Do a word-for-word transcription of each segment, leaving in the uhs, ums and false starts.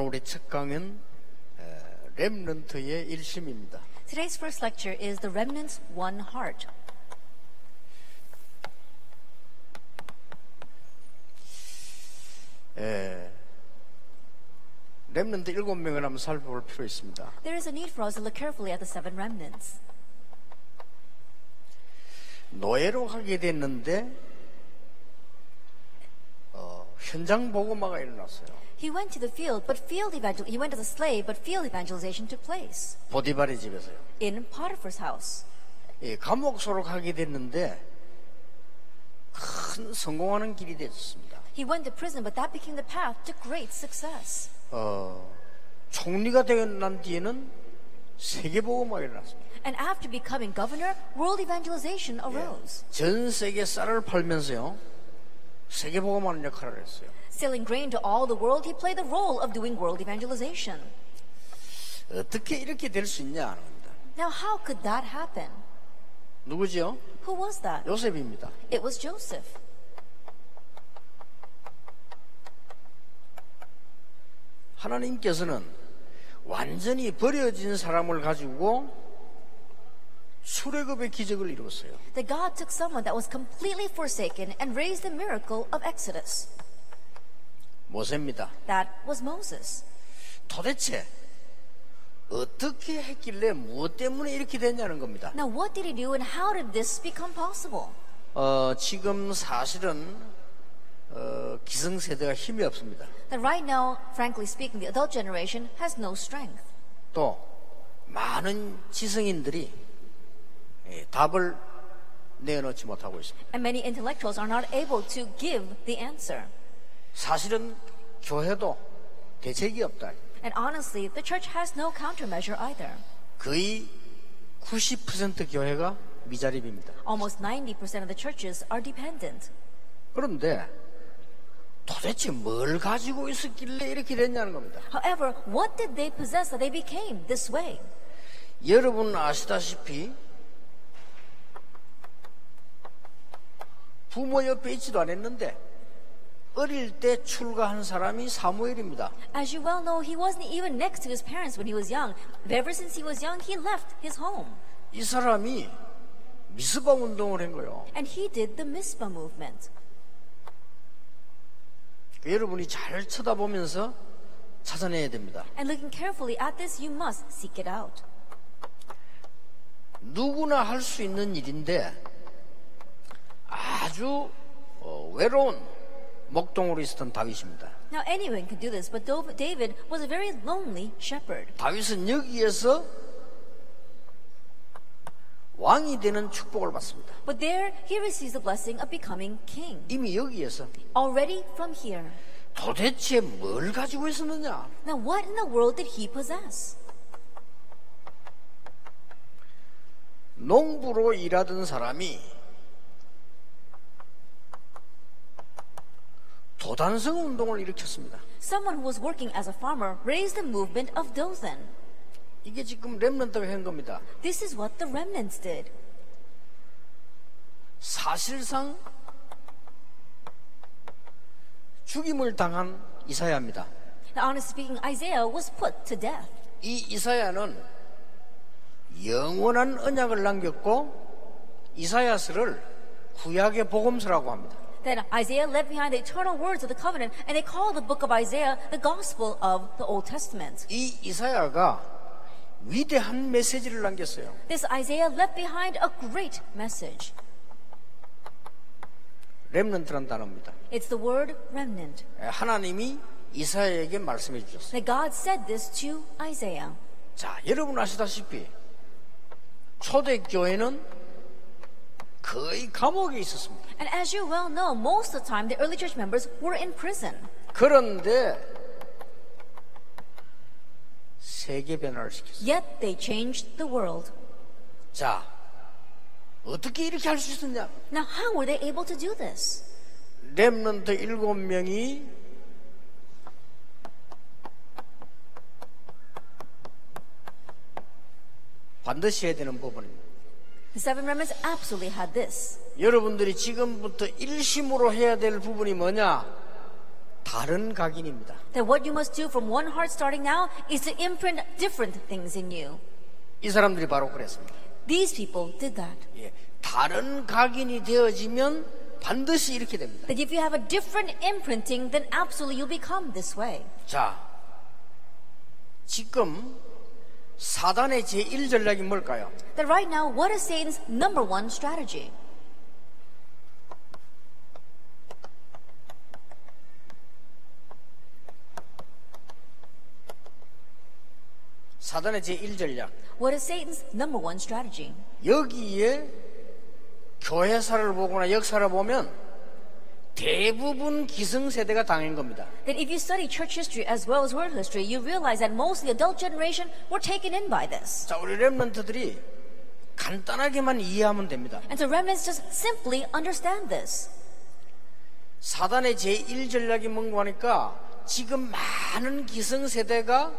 오늘 우리 첫 강은 렘넌트의 일심입니다. Today's first lecture is The Remnant's One Heart. 예, 렘넌트 일곱 명을 한번 살펴볼 필요 있습니다. There is a need for us to look carefully at the seven remnants. 노예로 가게 됐는데 어, 현장 복음화가 일어났어요. He went to the field, but field evangel- he went as a slave, but field evangelization took place 보디발의 집에서요. in Potiphar's house. 예, 감옥소로 가게 됐는데 큰 성공하는 길이 됐습니다. He went to prison, but that became the path to great success. 어, 총리가 되고 난 뒤에는 세계복음화가 일어났습니다. And after becoming governor, world evangelization arose. 전 세계 쌀을 팔면서요 세계복음화하는 역할을 했어요. Selling grain to all the world, he played the role of doing world evangelization. 어떻게 이렇게 될 수 있냐 하는 겁니다. Now, how could that happen? 누구죠? Who was that? 요셉입니다. It was Joseph. 하나님께서는 완전히 버려진 사람을 가지고 출애굽의 기적을 이루었어요. That God took someone that was completely forsaken and raised the miracle of Exodus. 모세입니다. That was Moses. 도대체 어떻게 했길래 무엇 때문에 이렇게 됐냐는 겁니다. Now, what did he do and how did this become possible? 어, 지금 사실은 어, 기성세대가 힘이 없습니다. That right now, frankly speaking, the adult generation has no strength. 또 많은 지성인들이 예, 답을 내놓지 못하고 있습니다. And many intellectuals are not able to give the answer. 사실은 교회도 대책이 없다. And honestly, the church has no countermeasure either. 거의 구십 퍼센트 교회가 미자립입니다. Almost ninety percent of the churches are dependent. 그런데 도대체 뭘 가지고 있었길래 이렇게 됐냐는 겁니다. However, what did they possess that they became this way? 여러분 아시다시피 부모 옆에 있지도 않았는데 어릴 때 출가한 사람이 사무엘입니다. As you well know, he wasn't even next to his parents when he was young. Ever since he was young, he left his home. 이 사람이 미스바 운동을 한 거예요. And he did the Mizpah movement. 여러분이 잘 쳐다보면서 찾아내야 됩니다. And looking carefully at this, you must seek it out. 누구나 할 수 있는 일인데 아주 어, 외로운 목동으로 있었던 다윗입니다. Now anyone could do this, but David was a very lonely shepherd. 다윗은 여기에서 왕이 되는 축복을 받습니다. But there he receives the blessing of becoming king. 이미 여기에서 Already from here. 도대체 뭘 가지고 있었느냐? Now what in the world did he possess? 농부로 일하던 사람이 도단성 운동을 일으켰습니다. Someone who was working as a farmer raised the movement of Dothan. 이게 지금 렘넌트가 한 겁니다. This is what the remnants did. 사실상 죽임을 당한 이사야입니다. Now, honestly speaking, Isaiah was put to death. 이 이사야는 영원한 언약을 남겼고 이사야서를 구약의 복음서라고 합니다. Then Isaiah left behind the eternal words of the covenant, and they call the book of Isaiah the gospel of the Old Testament. 이 이사야가 위대한 메시지를 남겼어요. This Isaiah left behind a great message. 렘넌트란 단어입니다. It's the word remnant. 하나님이 이사야에게 말씀해 주셨어요. That God said this to Isaiah. 자, 여러분 아시다시피 초대교회는 거의 감옥에 있었습니다. And as you well know, most of the time the early church members were in prison. 그런데 세계 변화를 시켰어요. Yet they changed the world. 자, 어떻게 이렇게 할 수 있었냐? Now how were they able to do this? 렘넌트 일곱 명이 반드시 해야 되는 부분입니다. The seven remnants absolutely had this. 여러분들이 지금부터 일심으로 해야 될 부분이 뭐냐? 다른 각인입니다. That what you must do from one heart starting now is to imprint different things in you. 이 사람들이 바로 그랬습니다. These people did that. 예, 다른 각인이 되어지면 반드시 이렇게 됩니다. That if you have a different imprinting, then absolutely you'll become this way. 자, 지금 사단의 제일 전략이 뭘까요? That right now, what is Satan's number one strategy? 사단의 제일 전략. What is Satan's number one strategy? 여기에 교회사를 보거나 역사를 보면 대부분 기성세대가 당한 겁니다. That if you study church history as well as world history, you realize that most of the adult generation were taken in by this. 자, 우리 렘넌트들이 간단하게만 이해하면 됩니다. And so remnants just simply understand this. 사단의 제일 전략이 뭔가 하니까 지금 많은 기성세대가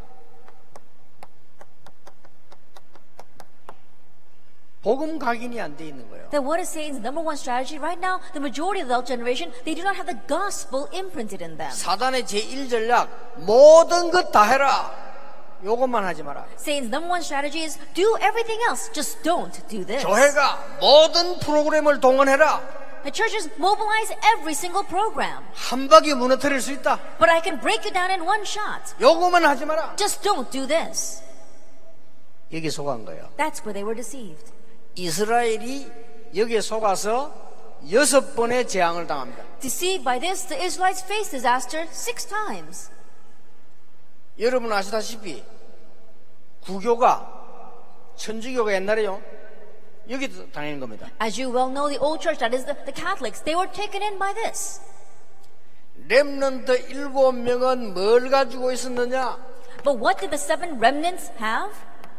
복음 각인이 안 돼 있는 거예요. That what is Satan's number one strategy right now? The majority of the adult generation, they do not have the gospel imprinted in them. 사단의 제일 전략, 모든 것 다 해라. 요것만 하지 마라. Satan's number one strategy is do everything else, just don't do this. 교회가 모든 프로그램을 동원해라. The churches mobilize every single program. 한 방에 무너뜨릴 수 있다. But I can break you down in one shot. 요것만 하지 마라. Just don't do this. 여기 속은 거예요. That's where they were deceived. 이스라엘이 여기에 속아서 여섯 번의 재앙을 당합니다. Deceived by this, the Israelites faced disaster six times. 여러분 아시다시피 구교가 천주교가 옛날에요 여기도 당한 겁니다. As you well know, the old church, that is the, the Catholics, they were taken in by this. 렘넌트 일곱 명은 뭘 가지고 있었느냐? But what did the seven remnants have?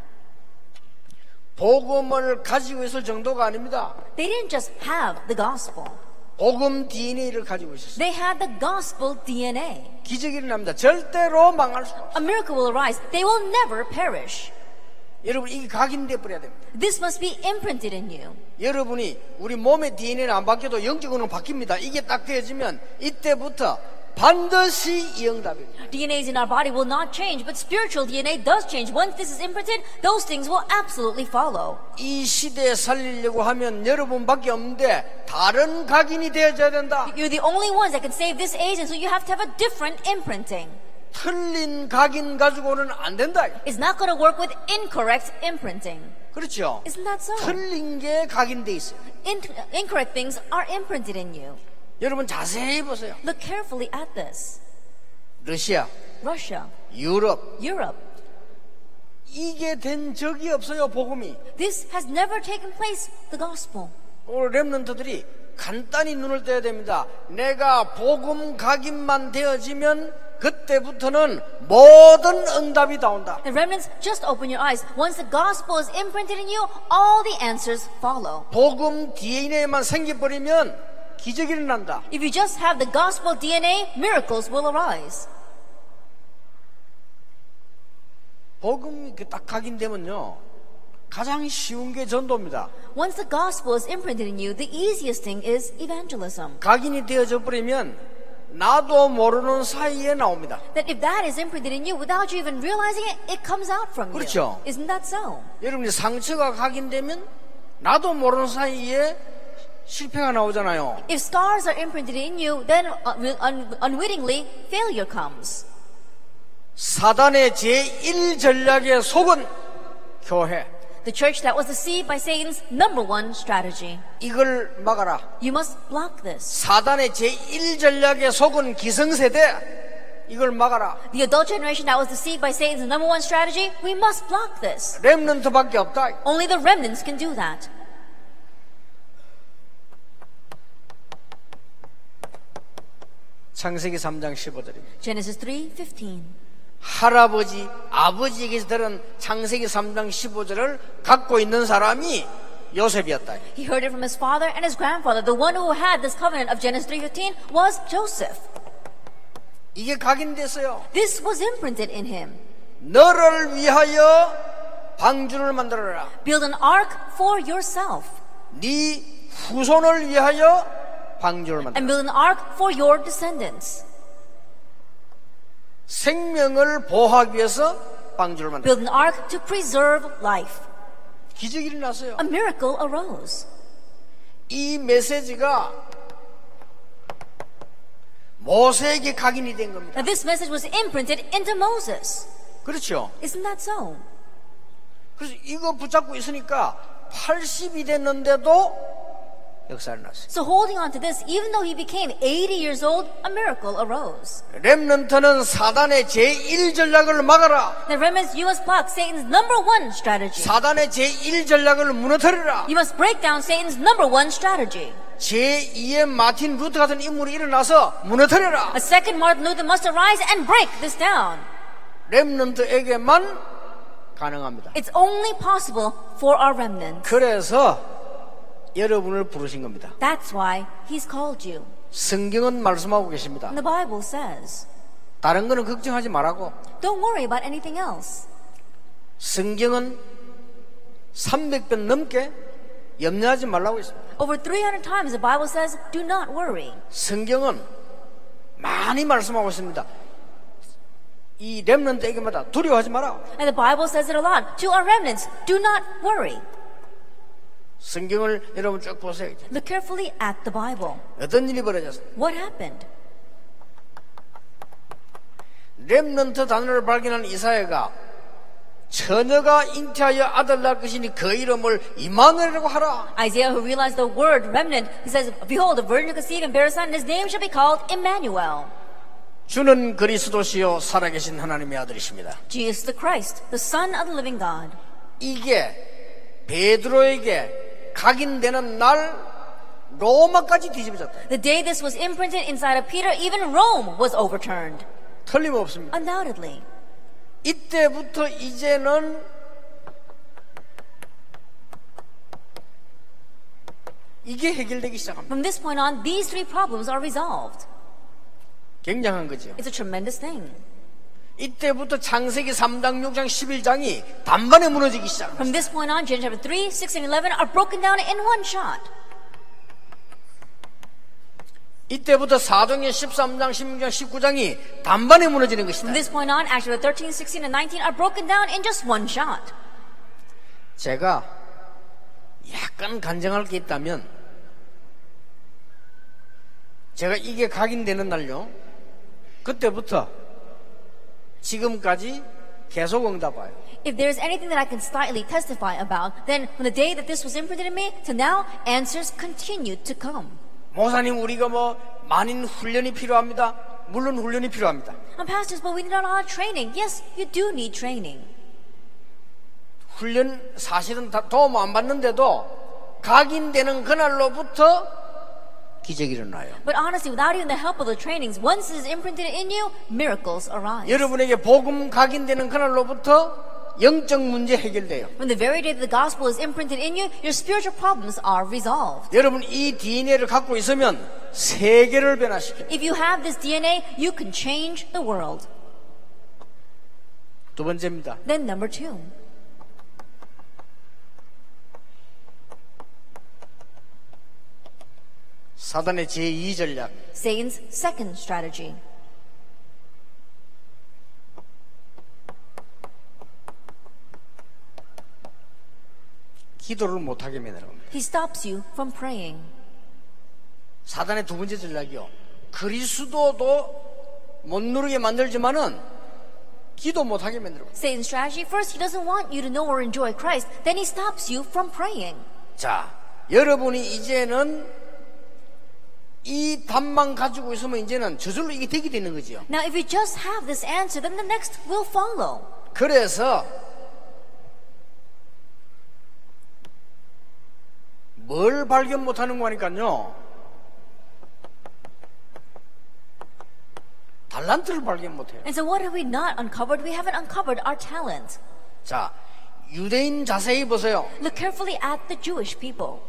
복음을 가지고 있을 정도가 아닙니다. They didn't just have the gospel. 복음 디엔에이를 가지고 있었어요. They had the gospel D N A. 기적이 일어납니다. 절대로 망할 수가 없어요. A miracle will arise. They will never perish. 여러분 이게 각인돼 버려야 됩니다. This must be imprinted in you. 여러분이 우리 몸의 디엔에이는 안 바뀌어도 영적으로는 바뀝니다. 이게 딱 되어지면 이때부터 반드시 이 응답입니다. D N As in our body will not change, but spiritual D N A does change. Once this is imprinted, those things will absolutely follow. 이 시대에 살리려고 하면 여러분밖에 없는데 다른 각인이 되어져야 된다. You're the only ones that can save this age, and so you have to have a different imprinting. 틀린 각인 가지고는 안 된다. It's not going to work with incorrect imprinting. 그렇죠? Isn't that so? 틀린 게 각인돼 있어요. In- incorrect things are imprinted in you. 여러분 자세히 보세요. Look carefully at this. 러시아, Russia, 유럽 Europe. 이게 된 적이 없어요. 복음이. This has never taken place, the gospel. 오늘 렘넌트들이 간단히 눈을 떼야 됩니다. 내가 복음 각인만 되어지면 그때부터는 모든 응답이 나온다. The remnants, just open your eyes. Once the gospel is imprinted in you, all the answers follow. 복음 디엔에이만 생겨버리면 기적이 일어난다. If you just have the gospel D N A, miracles will arise. 복음이 딱 각인되면요 가장 쉬운 게 전도입니다. Once the gospel is imprinted in you, the easiest thing is evangelism. 각인이 되어져 버리면 나도 모르는 사이에 나옵니다. That if that is imprinted in you, without you even realizing it, it comes out from you. 그렇죠. Isn't that so? 여러분이 상처가 각인되면 나도 모르는 사이에 실패가 나오잖아요. If scars are imprinted in you, then uh, un- unwittingly failure comes. 사단의 제일 전략의 속은 교회. The church that was deceived by Satan's number one strategy. 이걸 막아라. You must block this. 사단의 제일 전략의 속은 기성세대. 이걸 막아라. The adult generation that was deceived by Satan's number one strategy, we must block this. 렘넌트밖에 없다. Only the remnants can do that. 창세기 삼 장 십오 절입니다. Genesis three fifteen. 할아버지, 아버지에게서 들은 창세기 삼 장 십오 절을 갖고 있는 사람이 요셉이었다. He heard it from his father and his grandfather. The one who had this covenant of Genesis three fifteen was Joseph. 이게 각인됐어요. This was imprinted in him. 너를 위하여 방주를 만들어라. Build an ark for yourself. 네 후손을 위하여 방주를 And 만들어라. build an ark for your descendants. 생명을 보호하기 위해서 방주를 만들었어요. build an ark to preserve life. 기적이 일어났어요. A miracle arose. 이 메시지가 모세에게 각인이 된 겁니다. Now this message was imprinted into Moses. 그렇죠. Isn't that so? 그래서 이거 붙잡고 있으니까 팔십이 됐는데도 역사를 났어요. So holding on to this, even though he became eighty years old, a miracle arose. 렘넌트는 사단의 제일 전략을 막아라. The remnants, you must block Satan's number one strategy. 사단의 제일 전략을 무너뜨리라. You must break down Satan's number one strategy. 제이의 마틴 루터 같은 인물이 일어나서 무너뜨려라. A second Martin Luther must arise and break this down. 렘넌트에게만 가능합니다. It's only possible for our remnants. 그래서 여러분을 부르신 겁니다. That's why he's called you. 성경은 말씀하고 계십니다. And the Bible says, 다른 거는 걱정하지 말라고. don't worry about anything else. 성경은 삼백 번 넘게 염려하지 말라고 했습니다. Over three hundred times the Bible says, do not worry. 성경은 많이 말씀하고 있습니다. 이 렘넌트에게마다 두려워하지 마라. And the Bible says it a lot. To our remnants, do not worry. 성경을 여러분 쭉 보세요. Look carefully at the Bible. 어떤 일이 벌어졌어요? What happened? 렘넌트 단어를 발견한 이사야가 처녀가 잉태하여 아들 낳을 것이니 그 이름을 이마누엘이라고 하라. Isaiah, who realized the word remnant, he says, behold, a virgin will conceive and bear a son, and his name shall be called Emmanuel. 주는 그리스도시요 살아계신 하나님의 아들이십니다. Jesus the Christ, the Son of the living God. 이게 베드로에게 각인되는 날 로마까지 뒤집어졌다. The day this was imprinted inside of Peter, even Rome was overturned. 틀림없습니다. Undoubtedly. 이때부터 이제는 이게 해결되기 시작합니다. From this point on, these three problems are resolved. 굉장한 거죠. It's a tremendous thing. 이때부터 창세기 삼 장, 육 장, 십일 장이 단번에 무너지기 시작합니다. From this point on, Genesis chapter three, six, and eleven are broken down in one shot. 이때부터 사도행전 십삼 장, 십육 장, 십구 장이 단번에 무너지는 것이다. From this point on, Acts chapter thirteen, sixteen, and nineteen are broken down in just one shot. 제가 약간 간증할 게 있다면 제가 이게 각인되는 날요 그때부터 지금까지 계속 응답와요. If there's anything that I can slightly testify about, then from the day that this was imprinted in me to now, answers continue to come. 목사님, 우리가 뭐 많은 훈련이 필요합니다. 물론 훈련이 필요합니다. And pastors, but we need a lot of training. Yes, you do need training. 훈련 사실은 다 도움 안 받는데도 각인되는 그날로부터 기적이 일어나요. But honestly, without even the help of the trainings, once it is imprinted in you, miracles arise. 여러분에게 복음 각인되는 그날로부터 영적 문제 해결돼요. When the very day that the gospel is imprinted in you, your spiritual problems are resolved. 여러분 이 디엔에이를 갖고 있으면 세계를 변화시켜요. If you have this D N A, you can change the world. 두 번째입니다. Then number two. 사단의 제이 전략. Satan's second strategy. 기도를 못하게 만드는 겁니다. He stops you from praying. 사단의 두 번째 전략이요. 그리스도도 못 누르게 만들지만은 기도 못하게 만들어. Satan's strategy, first he doesn't want you to know or enjoy Christ, then he stops you from praying. 자, 여러분이 이제는 이 답만 가지고 있으면 이제는 저절로 이게 되게 되는 거지요. Now if you just have this answer, then the next will follow. 그래서 뭘 발견 못하는 거니까요. 달란트를 발견 못해요. And so what have we not uncovered? We haven't uncovered our talent. 자, 유대인 자세히 보세요. Look carefully at the Jewish people.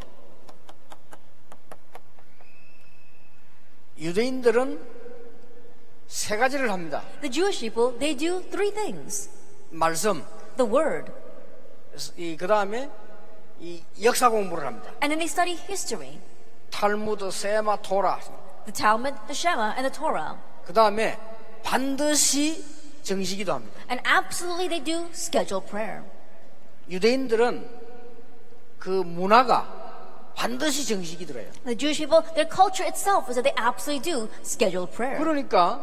유대인들은 세 가지를 합니다. The Jewish people, they do three things. 말씀, The word, 이 그다음에 이 역사 공부를 합니다. and then they study history. 탈무드, 세마, 토라. The Talmud, the Shema, and the Torah. 그다음에 반드시 정시기도 합니다. And absolutely they do scheduled prayer. 유대인들은 그 문화가 반드시 정시기도래요. The Jewish people, their culture itself is that they absolutely do scheduled prayer. 그러니까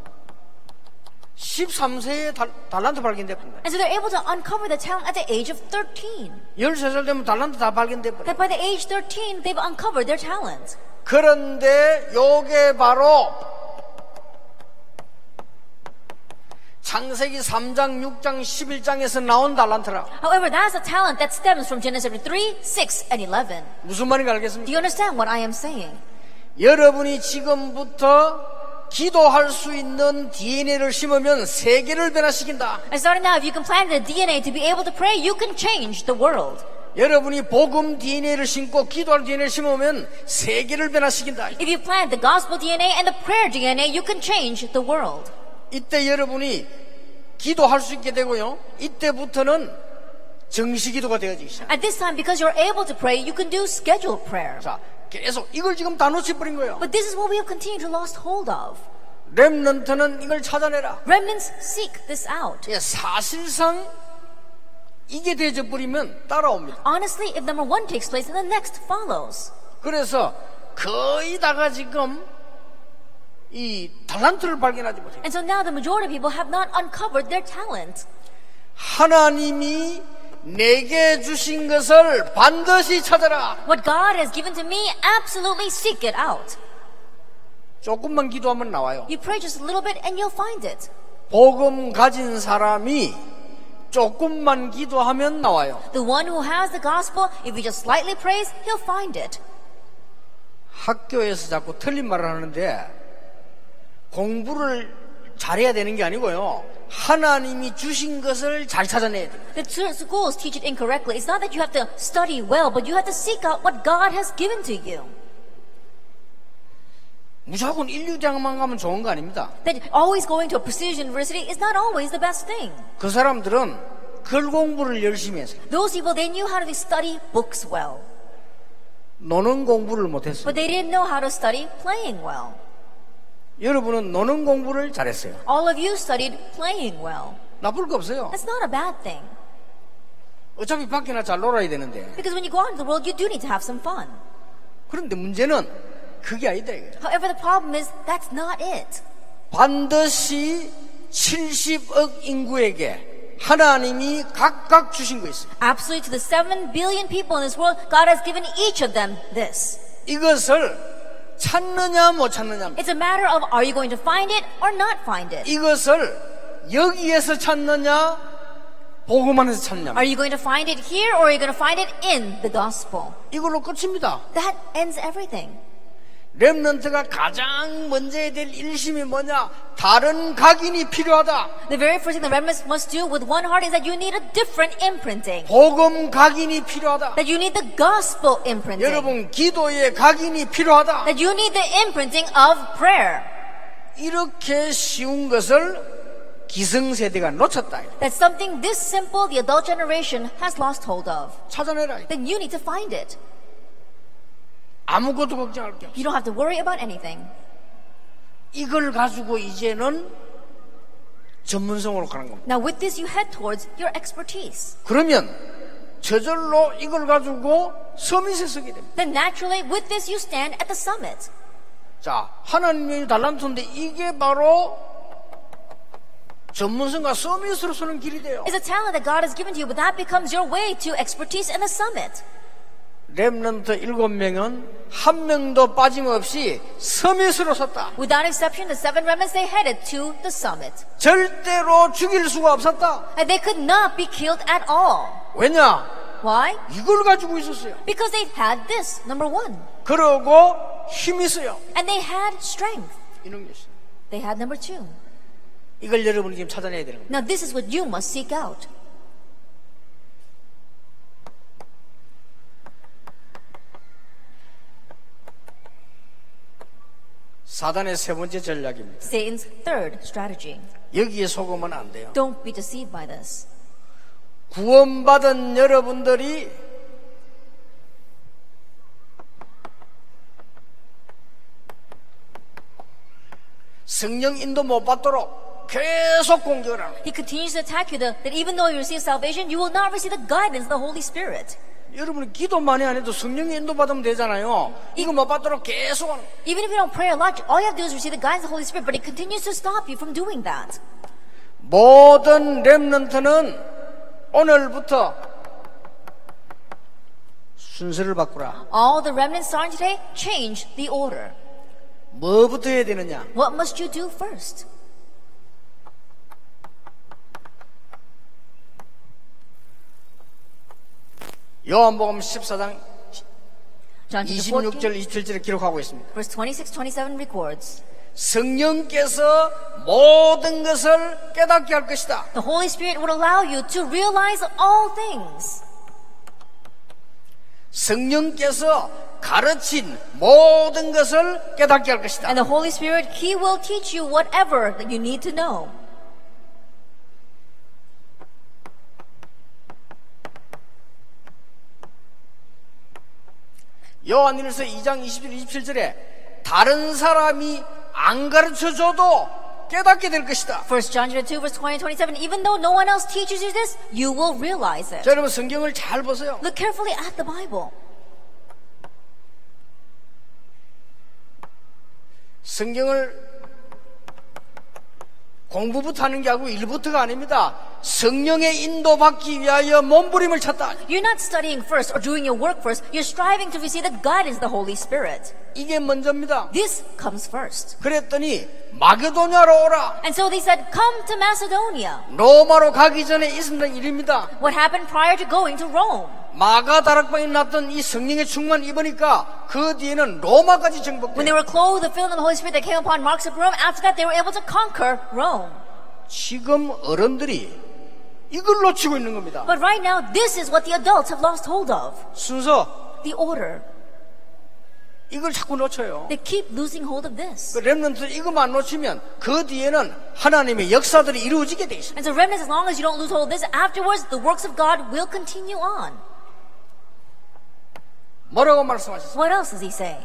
십삼 세에 달란트 발견됐습니다. And so they're able to uncover the talent at the age of thirteen. 열세 살 되면 달란트 다 발견돼버려요. That by the age thirteen, they've uncovered their talent. 그런데 요게 바로 창세기 삼 장, 육 장, 십일 장에서 나온 달란트라. However, that's a talent that stems from Genesis three, six, and eleven. 무슨 말인지 Do 알겠습니까? you understand what I am saying? 여러분이 지금부터 기도할 수 있는 디엔에이를 심으면 세계를 변화시킨다. And starting now, if you can plant the D N A to be able to pray, you can change the world. 여러분이 복음 디엔에이를 심고 기도할 디엔에이를 심으면 세계를 변화시킨다. If you plant the gospel D N A and the prayer D N A, you can change the world. 이때 여러분이 기도할 수 있게 되고요. 이때부터는 정시 기도가 되어지기 시작. At this time, because you're able to pray, you can do scheduled prayer. 자, 계속 이걸 지금 다 놓쳐버린 거예요. But this is what we have continued to lost hold of. 렘넌트는 이걸 찾아내라. Remnants seek this out. 예, 사실상 이게 되어져 버리면 따라옵니다. Honestly, if number one takes place, then the next follows. 그래서 거의 다가 지금 이 달란트를 발견하지 못해요. And so now the majority of people have not uncovered their talent. 하나님이 내게 주신 것을 반드시 찾아라. What God has given to me, absolutely seek it out. 조금만 기도하면 나와요. You pray just a little bit and you'll find it. 복음 가진 사람이 조금만 기도하면 나와요. The one who has the gospel, if he just slightly prays, he'll find it. 학교에서 자꾸 틀린 말을 하는데 공부를 잘해야 되는 게 아니고요. 하나님이 주신 것을 잘 찾아내야 돼요. The schools teach it incorrectly. It's not that you have to study well, but you have to seek out what God has given to you. 무조건 인류대학만 가면 좋은 거 아닙니다. That always going to a prestigious university is not always the best thing. 그 사람들은 글 공부를 열심히 했어요. Those people, they knew how to study books well. 노는 공부를 못했어요. But they didn't know how to study playing well. 여러분은 노는 공부를 잘했어요. All of you studied playing well. 나쁠 거 없어요. That's not a bad thing. 어차피 밖에나 잘 놀아야 되는데. Because when you go out into the world, you do need to have some fun. 그런데 문제는 그게 아니다 이거예요. However, the problem is that's not it. 반드시 칠십억 인구에게 하나님이 각각 주신 거 있어요. Absolutely, to the seven billion people in this world, God has given each of them this. 이것을 찾느냐 못 찾느냐. It's a matter of are you going to find it or not find it? 이것을 여기에서 찾느냐 복음 안에서 찾느냐. Are you going to find it here or are you going to find it in the gospel? 이걸로 끝입니다. That ends everything. 렘넌트가 가장 먼저 해야 될 일심이 뭐냐? 다른 각인이 필요하다. The very first thing the remnants must do with one heart is that you need a different imprinting. 복음 각인이 필요하다. That you need the gospel imprinting. 여러분 기도의 각인이 필요하다. That you need the imprinting of prayer. 이렇게 쉬운 것을 기성세대가 놓쳤다. That's something this simple the adult generation has lost hold of. 찾아내라. Then you need to find it. 아무것도 걱정할 게 없어. You don't have to worry about anything. 이걸 가지고 이제는 전문성으로 가는 겁니다. Now with this you head towards your expertise. 그러면 저절로 이걸 가지고 서밋에 서게 됩니다. Then naturally with this you stand at the summit. 자, 하나님의 달란트인데 이게 바로 전문성과 서밋으로 서는 길이 돼요. It's a talent that God has given to you, but that becomes your way to expertise and the summit. 렘넌트 일곱 명은 한 명도 빠짐없이 서밋으로 섰다. Without exception, the seven remnants, they headed to the summit. 절대로 죽일 수가 없었다. And they could not be killed at all. 왜냐? Why? 이걸 가지고 있었어요. Because they had this, number one. 그러고 힘이 있어요. And they had strength. 이런 게 있어요. They had number two. 이걸 여러분이 지금 찾아내야 되는 거예요. Now this is what you must seek out. 사단의 세 번째 전략입니다. Satan's third strategy. 여기에 속으면 안 돼요. Don't be deceived by this. 구원받은 여러분들이 성령 인도 못 받도록 계속 공격을 하는 거예요. He continues to attack you that, that even though you receive salvation, you will not receive the guidance of the Holy Spirit. 여러분이 기도 많이 안 해도 성령의 인도 받으면 되잖아요. 이거 못 받도록 계속 하는 거예요. Even if you don't pray a lot, all you have to do is receive the guidance of the Holy Spirit, but it continues to stop you from doing that. 모든 렘넌트는 오늘부터 순서를 바꾸라. All the remnants starting today, change the order. 뭐부터 해야 되느냐? What must you do first? 요한복음 십사 장 John chapter 이십육 절 fourteen, 이십칠 절에 기록하고 있습니다. verse twenty-six, twenty-seven records, 성령께서 모든 것을 깨닫게 할 것이다. the Holy Spirit would allow you to realize all things. 성령께서 가르친 모든 것을 깨닫게 할 것이다. And the Holy Spirit, He will teach you whatever that you need to know. 요한일서 이 장 이십 절 이십칠 절에 다른 사람이 안 가르쳐줘도 깨닫게 될 것이다. First John chapter two, verse twenty, twenty-seven. Even though no one else teaches you this, you will realize it. 자, 여러분 성경을 잘 보세요. Look carefully at the Bible. 성경을 공부부터 하는 게 아니고 일부터가 아닙니다. 성령의 인도받기 위하여 몸부림을 쳤다. You're not studying first or doing your work first. You're striving to receive the guidance of the Holy Spirit. 이게 먼저입니다. This comes first. 그랬더니 마게도냐로 오라. And so they said, come to Macedonia. 로마로 가기 전에 있었던 일입니다. What happened prior to going to Rome? 마가 다락방에 났던 이 성령의 충만 입으니까 그 뒤에는 로마까지 When 정복돼. they were clothed, the filling of the Holy Spirit that came upon Marks of Rome, after that they were able to conquer Rome. 지금 어른들이 이걸 놓치고 있는 겁니다. But right now, this is what the adults have lost hold of. 순서 The order. 이걸 자꾸 놓쳐요. They keep losing hold of this. 그 렘넌트 이것만 놓치면 그 뒤에는 하나님의 역사들이 이루어지게 돼 있어요. And so remnants, as long as you don't lose hold of this, afterwards the works of God will continue on. 뭐라고 말씀하셨어요? What else is he saying?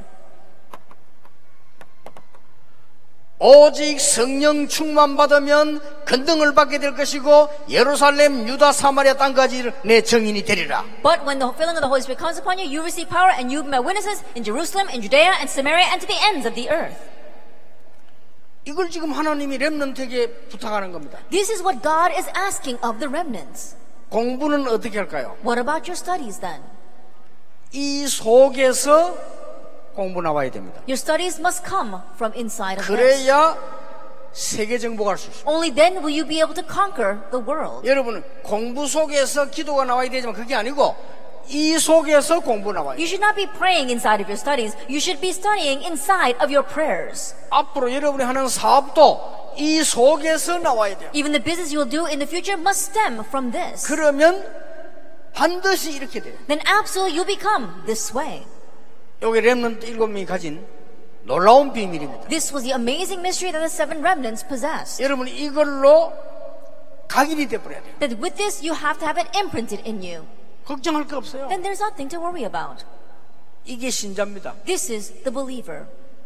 오직 성령 충만 받으면 건등을 받게 될 것이고 예루살렘, 유다, 사마리아 땅까지 내 증인이 되리라. But when the filling of the Holy Spirit comes upon you, you receive power and you be my witnesses in Jerusalem, in Judea, and Samaria, and to the ends of the earth. 이걸 지금 하나님이 렘넌트에게 부탁하는 겁니다. This is what God is asking of the remnants. 공부는 어떻게 할까요? What about your studies then? 이 속에서 공부 나와야 됩니다. Your studies must come from inside of this. 그래야 세계 정복할 수 있어요. Only then will you be able to conquer the world. 여러분은 공부 속에서 기도가 나와야 되지만 그게 아니고 이 속에서 공부 나와야 돼요. You should not be praying inside of your studies. You should be studying inside of your prayers. 앞으로 여러분이 하는 사업도 이 속에서 나와야 돼요. Even the business you will do in the future must stem from this. 그러면 반드시 이렇게 돼요. Then absolutely you'll become this way. 여기 렘넌트 일곱 명이 가진 놀라운 비밀입니다. This was the amazing mystery that the seven remnants possessed. 여러분 이걸로 각인이 돼버려야 돼요. That with this you have to have it imprinted in you. 걱정할 거 없어요. Then there's nothing to worry about. 이게 신자입니다. This is the believer.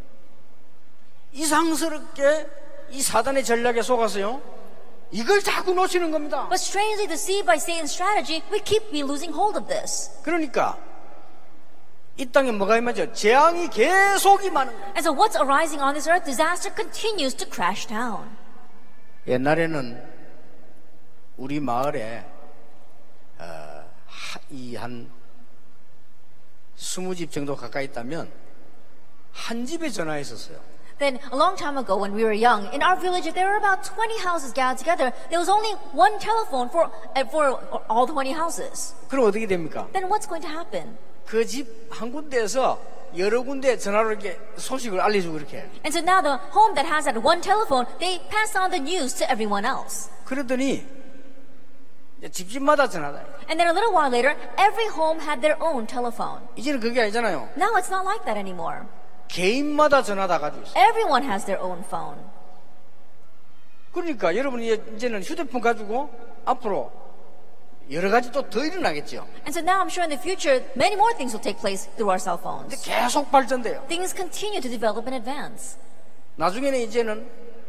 이상스럽게 이 사단의 전략에 속아서요. 이걸 자꾸 놓치는 겁니다. But strangely deceived by Satan's strategy, we keep be losing hold of this. 그러니까 이 땅에 뭐가 임하죠? 재앙이 계속 임하는 거예요. And so what's arising on this earth? Disaster continues to crash down. 옛날에는 우리 마을에 어, 이 한 스무 집 정도 가까이 있다면 한 집에 전화했었어요. Then a long time ago when we were young, in our village, if there were about twenty houses gathered together, there was only one telephone for, uh, for all twenty houses. 그럼 어떻게 됩니까? Then what's going to happen? 그 집 한 군데에서 여러 군데 전화로 이렇게 소식을 알려주고 이렇게. And so now the home that has that one telephone, they pass on the news to everyone else. 그러더니 이제 집집마다 전화다. And then a little while later, every home had their own telephone. 이제는 그게 아니잖아요. Now it's not like that anymore. 개인마다 전화 다 가지고 있어요. Everyone has their own phone. 그러니까 여러분이 이제는 휴대폰 가지고 앞으로 여러 가지 또 더 일어나겠죠. And so now I'm sure in the future, many more things will take place through our cell 근데 phones. 계속 발전돼요. Things continue to develop and advance. 나중에는 이제는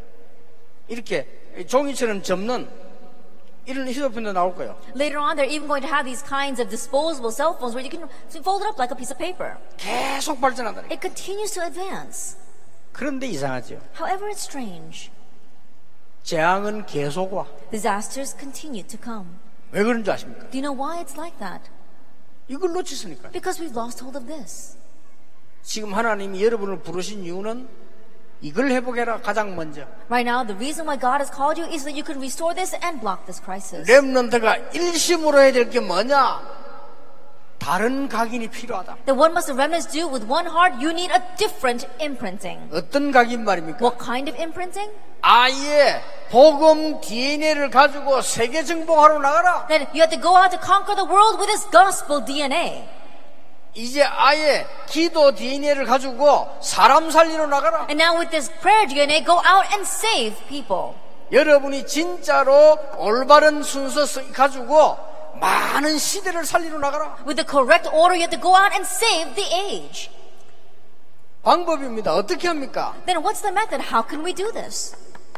이렇게 종이처럼 접는 이런 휴대폰도 나올 거예요. Later on, they're even going to have these kinds of disposable cell phones where you can fold it up like a piece of paper. 계속 발전한다. It continues to advance. 그런데 이상하죠. However, it's strange. 재앙은 계속 와. Disasters continue to come. 왜 그런 줄 아십니까? Do you know why it's like that? 이걸 놓쳤으니까. Because we've lost hold of this. 지금 하나님이 여러분을 부르신 이유는 이걸 회복해라 가장 먼저. Right now, the reason why God has called you is that you can restore this and block this crisis. 렘넌트가 일심으로 해야 될 게 뭐냐? 다른 각인이 필요하다. Then what must the remnants do with one heart? You need a different imprinting. 어떤 각인 말입니까? What kind of imprinting? 아예 복음 디엔에이를 가지고 세계 정복하러 나가라. That you have to go out to conquer the world with this gospel D N A. 이제 아예 기도 디엔에이를 가지고 사람 살리러 나가라. And now with this prayer D N A, go out and save people. 여러분이 진짜로 올바른 순서 가지고 많은 시대를 살리러 나가라. With the correct order, you have to go out and save the age. 방법입니다. 어떻게 합니까? Then what's the method? How can we do this?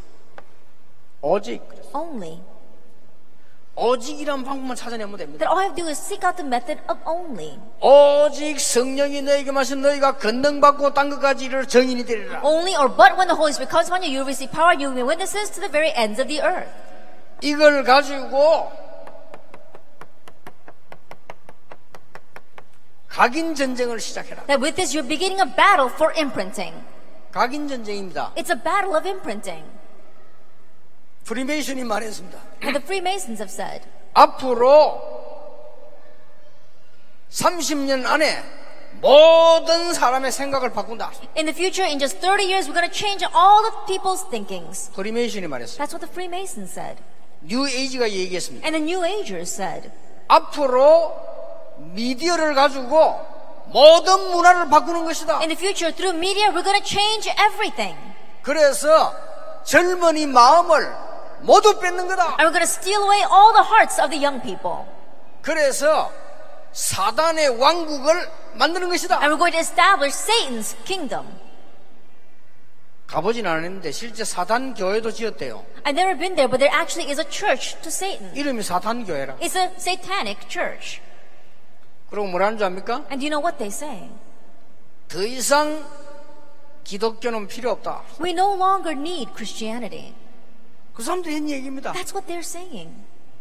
오직 Only. 오직이란 방법만 찾아내면 됩니다. That all you have to do is seek out the method of only. 오직 성령이 너에게 마신 너희가 권능받고 딴 것까지 이를 정인이 되리라. Only or but when the Holy Spirit comes upon you, you will receive power, you will be witnesses to the very ends of the earth. 이걸 가지고 각인 전쟁을 시작해라. That with this you're beginning a battle for imprinting. 각인 전쟁입니다. It's a battle of imprinting. 프리메이션이 말했습니다. And the Freemasons have said, 앞으로 삼십 년 안에 모든 사람의 생각을 바꾼다. in the future, in just thirty years, we're going to change all the people's thinkings. 프리메이션이 말했어요. That's what the Freemasons said. 뉴 에이지가 얘기했습니다. And the New Agers said, 앞으로 미디어를 가지고 모든 문화를 바꾸는 것이다. in the future, through media, we're going to change everything. 그래서 젊은이 마음을 모두 뺏는 거다. And we're going to steal away all the hearts of the young people. 그래서 사단의 왕국을 만드는 것이다. And we're going to establish Satan's kingdom. 가보진 않았는데 실제 사단 교회도 지었대요. I've never been there, but there actually is a church to Satan. 이름이 사단 교회라. It's a satanic church. 그리고 뭐라는 줄 압니까? And do you know what they say? 더 이상 기독교는 필요 없다. We no longer need Christianity. 그 사람들이 했는 얘기입니다. That's what they're saying.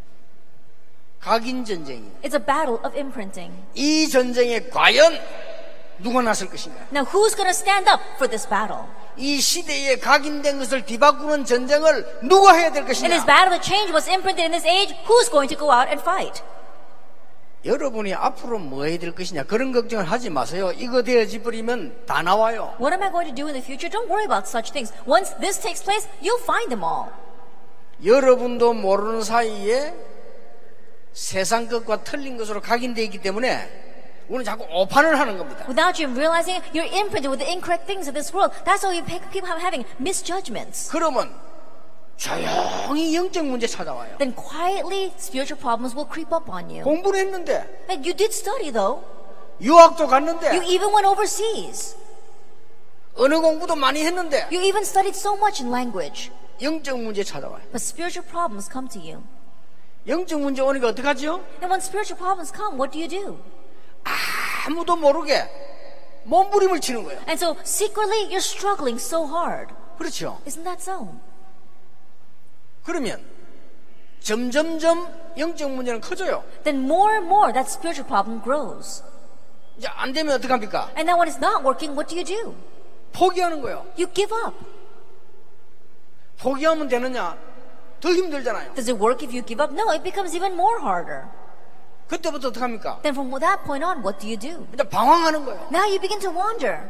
각인 전쟁이. It's a battle of imprinting. 이 전쟁에 과연 누가 나설 것인가? Now, who's going to stand up for this battle? 이 시대에 각인된 것을 뒤바꾸는 전쟁을 누가 해야 될 In this 것이냐? battle to change what's imprinted in this age, who's going to go out and fight? 여러분이 앞으로 뭐 해야 될 것이냐 그런 걱정을 하지 마세요. 이거 되어지 버리면 다 나와요. What am I going to do in the future? Don't worry about such things. Once this takes place, you'll find them all. 여러분도 모르는 사이에 세상 것과 틀린 것으로 각인되어 있기 때문에 우리는 자꾸 오판을 하는 겁니다. Without you realizing it, you're imprinted with the incorrect things of this world. That's why you keep having misjudgments. 그러면 조용히 영적 문제 찾아와요. Then quietly, spiritual problems will creep up on you. 공부를 했는데 And you did study though. 유학도 You 갔는데 even went overseas. 언어 공부도 많이 했는데 You even studied so much in language. 영적 문제 찾아와요. But spiritual problems come to you. 영적 문제 오니까 어떡하죠? And when spiritual problems come, what do you do? 아무도 모르게 몸부림을 치는 거예요. And so secretly, you're struggling so hard. 그렇죠. Isn't that so? 그러면 점점점 영적 문제는 커져요. Then more and more that spiritual problem grows. 이제 안 되면 어떡합니까? And then when it's not working, what do you do? 포기하는 거예요. You give up. 포기하면 되느냐? 더 힘들잖아요. Does it work if you give up? No, it becomes even more harder. 그때부터 어떡합니까? Then from that point on, what do you do? 이제 방황하는 거예요. Now you begin to wander.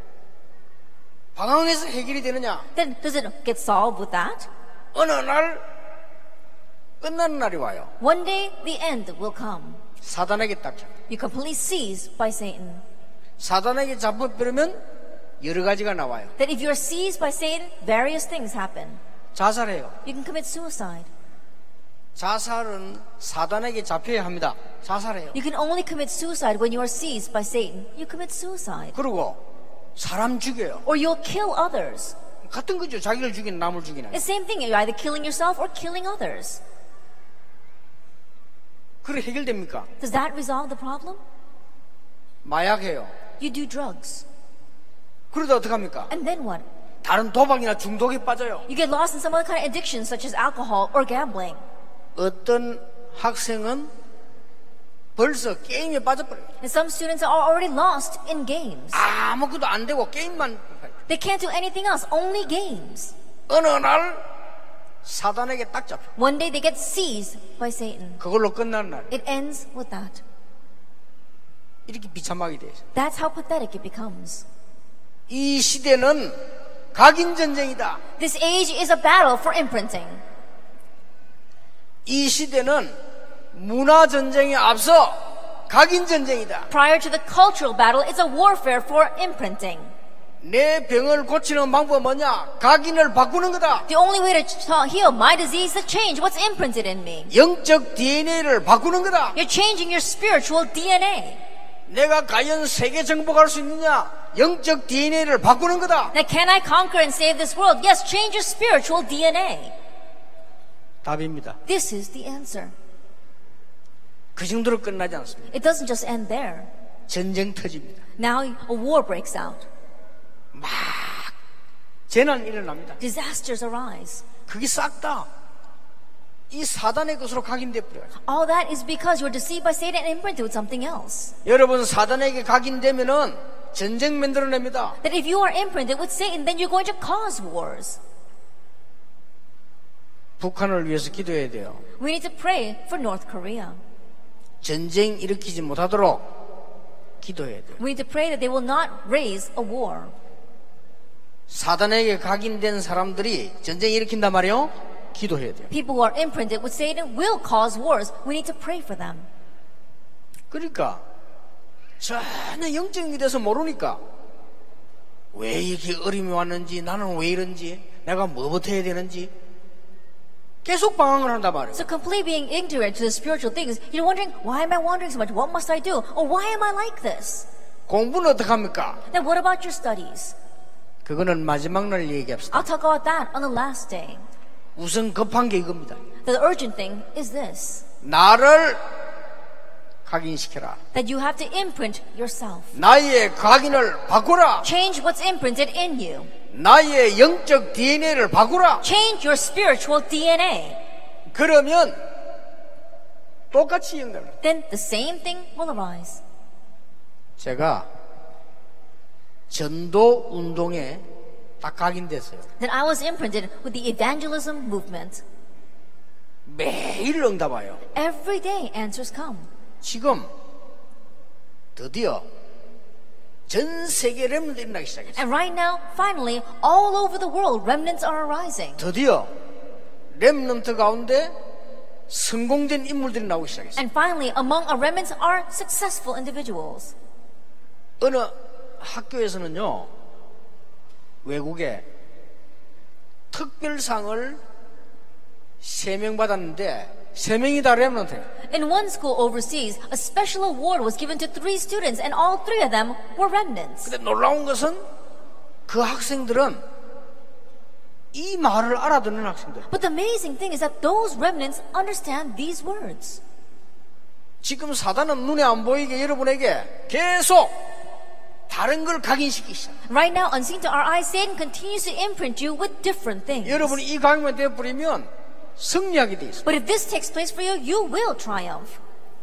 방황해서 해결이 되느냐? Then does it get solved with that? 어느 날 끝나는 날이 와요. One day, the end will come. 사단에게 딱 You're completely seized by Satan. 사단에게 잡혀버리면 여러 가지가 나와요. That if you're seized by Satan, various things happen. 자살해요. You can commit suicide. 자살은 사단에게 잡혀야 합니다. 자살해요. You can only commit suicide when you are seized by Satan. You commit suicide. 그리고 사람 죽여요. Or you'll kill others. 같은 거죠. 자기를 죽이는 남을 죽이는. It's the same thing. You're either killing yourself or killing others. 그래 해결됩니까? Does that resolve the problem? 마약해요. You do drugs. 그러다 어떡합니까? And then what? 다른 도박이나 중독에 빠져요. You get lost in some other kind of addiction such as alcohol or gambling. 어떤 학생은 벌써 게임에 빠져버려요. And some students are already lost in games. 아무것도 안 되고 게임만. They can't do anything else, only games. 어느 날 사단에게 딱 잡혀. One day they get seized by Satan. 그걸로 끝나는 날. It ends with that. 이렇게 비참하게 돼 있어요. That's how pathetic it becomes. 이 시대는 각인 전쟁이다. This age is a battle for imprinting. 이 시대는 문화 전쟁에 앞서 각인 전쟁이다. Prior to the cultural battle, it's a warfare for imprinting. 내 병을 고치는 방법은 뭐냐? 각인을 바꾸는 거다. The only way to heal my disease is to change what's imprinted in me. 영적 디엔에이를 바꾸는 거다. You're changing your spiritual D N A. 내가 과연 세계 정복할 수 있느냐? 영적 디엔에이를 바꾸는 거다. Now, can I conquer and save this world? Yes, change your spiritual D N A. 답입니다. This is the answer. 그 정도로 끝나지 않습니다. It doesn't just end there. 전쟁 터집니다. Now a war breaks out. 막 재난 일어납니다. Disasters arise. 그게 싹 다 이 사단의 것으로 각인돼 버려요. All that is because you're deceived by Satan and imprinted with something else. 여러분 사단에게 각인되면은 전쟁 만들어냅니다. That if you are imprinted with Satan, then you're going to cause wars. 북한을 위해서 기도해야 돼요. We need to pray for North Korea. 전쟁 일으키지 못하도록 기도해야 돼요. We need to pray that they will not raise a war. 사단에게 각인된 사람들이 전쟁 일으킨단 말이에요. 기도해야 돼요. People who are imprinted with Satan will cause wars. We need to pray for them. 그러니까 전혀 영적인 데서 모르니까 왜 이렇게 어려움이 왔는지, 나는 왜 이런지, 내가 뭐부터 해야 되는지 계속 방황을 한단 말이에요. So completely being ignorant to the spiritual things, you're wondering, why am I wandering so much? What must I do? Or why am I like this? 공부는 어떻게 합니까? Then what about your studies? 그거는 마지막 날 얘기합시다. I'll talk about that on the last day. 우선 급한 게 이겁니다. The urgent thing is this, 나를 각인시켜라. that you have to imprint yourself. 나의 각인을 바꾸라. Change what's imprinted in you. 나의 영적 디엔에이를 바꾸라. Change your spiritual D N A. 그러면 똑같이 연결. Then the same thing will arise. 제가 전도 운동에 딱 각인됐어요. Then I was imprinted with the evangelism movement. 매일 응답 와요. Every day answers come. 지금 드디어 전 세계 렘넌트들이 일어나기 시작했어요. And right now, finally, all over the world, remnants are arising. 드디어 렘넌트 가운데 성공된 인물들이 나오기 시작했어요. And finally, among our remnants are successful individuals. 어느 학교에서는요, 외국에 특별상을 세 명 받았는데 세 명이 다 렘넌트예요. In one school overseas, a special award was given to three students, and all three of them were remnants. 근데 놀라운 것은 그 학생들은 이 말을 알아듣는 학생들. But the amazing thing is that those remnants understand these words. 지금 사단은 눈에 안 보이게 여러분에게 계속 다른 걸 각인시키기 시작. Right now, unseen to our eyes, Satan continues to imprint you with different things. 여러분이 이 각인만 되어버리면 승리하게 돼 있어요. But if this takes place for you, you will triumph.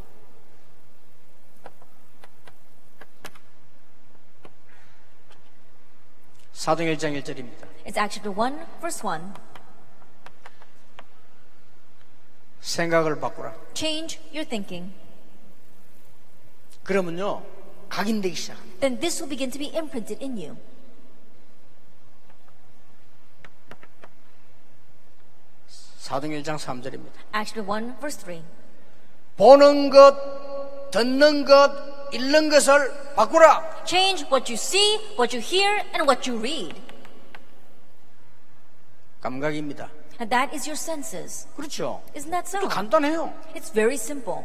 사도행 일 장 일 절입니다. It's Acts chapter one, verse one. 생각을 바꾸라. Change your thinking. 그러면요, 각인되기 시작합니다. Then this will begin to be imprinted in you. 사도행 일 장 삼 절입니다. Acts chapter one, verse three. 보는 것, 듣는 것, 읽는 것을 바꾸라. Change what you see, what you hear, and what you read. 감각입니다. And that is your senses. 그렇죠. Isn't that so? 또 간단해요. It's very simple.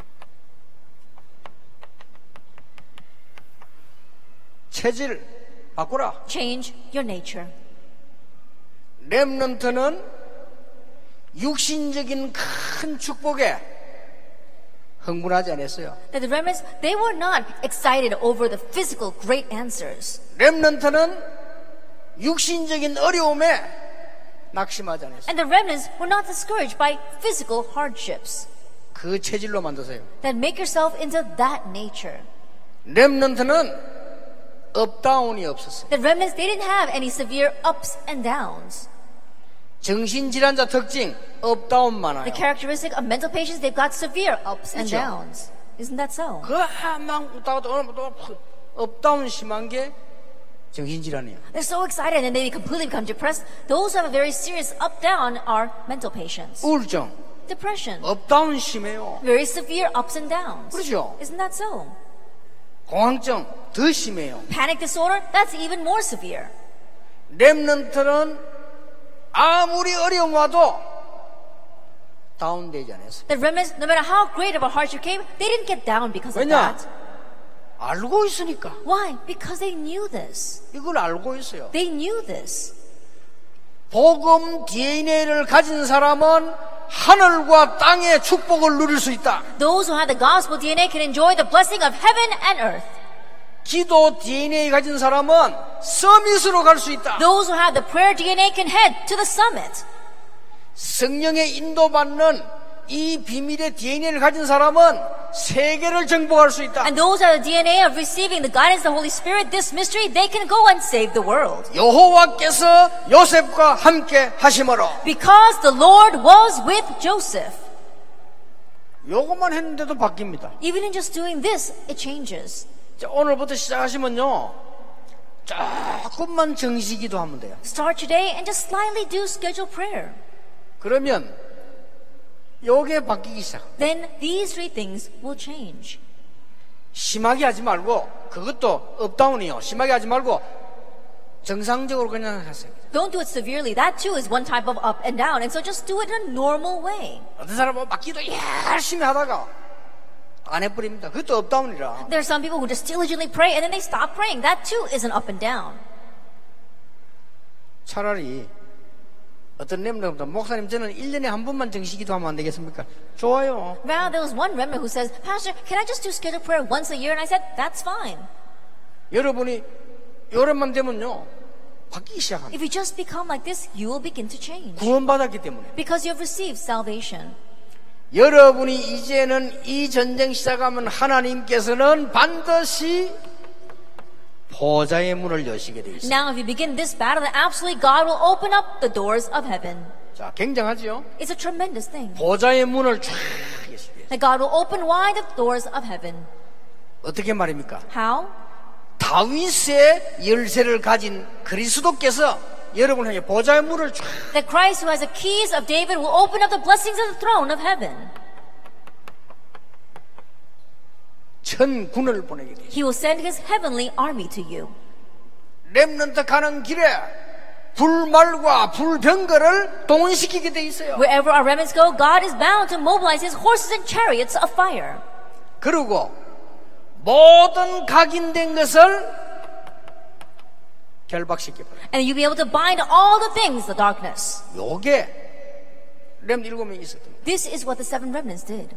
체질, 바꾸라. Change your nature. 렘넌트는 육신적인 큰 축복에 흥분하지 않았어요. That the remnants, they were not excited over the physical great answers. 렘넌트는 육신적인 어려움에 낙심하지 않았어요. And the remnants were not discouraged by physical hardships. 그 체질로 만드세요. That make yourself into that nature. 렘넌트는 업다운이 없었어요. The remnants, they didn't have any severe ups and downs. 정신질환자 특징 업다운 많아요. The characteristic of mental patients, they've got severe ups and 그렇죠? downs. Isn't that so? 그막 웃다가 또 업다운 심한 게 정신질환이에요. They're so excited and they completely become depressed. Those who have a very serious up-down are mental patients. 우울증, Depression. 업다운 심해요. Very severe ups and downs. 그렇죠? Isn't that so? 공황증 더 심해요. Panic disorder, that's even more severe. 렘넌트는 아무리 어려움 와도 다운되지 않았어요. The remnants, no matter how great of a hardship came, they didn't get down because of 왜냐? that. 알고 있으니까. Why? Because they knew this. 이걸 알고 있어요. They knew this. 복음 디엔에이를 가진 사람은 하늘과 땅의 축복을 누릴 수 있다. Those who have the gospel D N A can enjoy the blessing of heaven and earth. 기도 디엔에이 가진 사람은 서밋으로 갈 수 있다. Those who have the prayer D N A can head to the summit. 성령의 인도받는 이 비밀의 디엔에이를 가진 사람은 세계를 정복할 수 있다. And those who have the D N A of receiving the guidance of the Holy Spirit, this mystery, they can go and save the world. 여호와께서 요셉과 함께 하심으로. Because the Lord was with Joseph. 요것만 했는데도 바뀝니다. Even in just doing this, it changes. 자, 오늘부터 시작하시면요, 조금만 정시기도 하면 돼요. Start today and just slightly do scheduled prayer. 그러면 요게 바뀌기 시작. Then these three things will change. 심하게 하지 말고, 그것도 업다운이요. 심하게 하지 말고 정상적으로 그냥 하세요. Don't do it severely. That too is one type of up and down. And so just do it in a normal way. 어떤 사람은 막 기도 열심히 하다가 안 해버립니다. 그것도 업다운이라. There are some people who just diligently pray and then they stop praying. That too is an up and down. 차라리 어떤 렘넌트 목사님 저는 일 년에 한 번만 정시기도 하면 안 되겠습니까? 좋아요. Well, there was one remnant who says, Pastor, can I just do scheduled prayer once a year? And I said, that's fine. 여러분이 요런만 되면요 바뀌기 시작합니다. If you just become like this, you will begin to change. 구원받았기 때문에. Because you have received salvation. 여러분이 이제는 이 전쟁 시작하면 하나님께서는 반드시 보좌의 문을 여시게 돼 있어요. Now, if you begin this battle, then absolutely God will open up the doors of heaven. 자, 굉장하죠? It's a tremendous thing. 보좌의 문을 쫙 여시게. That God will open wide the doors of heaven. 어떻게 말입니까? How? 다윗의 열쇠를 가진 그리스도께서 여러분 향해 보좌의 문을 쫙. That Christ, who has the keys of David, will open up the blessings of the throne of heaven. 천군을 보내게 돼. He will send his heavenly army to you. 렘넌트 가는 길에 불말과 불병거를 동원시키게 돼 있어요. Wherever our remnants go, God is bound to mobilize his horses and chariots of fire. 그리고 모든 각인된 것을 결박시켜버려요. And you'll be able to bind all the things, the darkness. 요게 렘 일곱 명이 있었던 거예요. This is what the seven remnants did.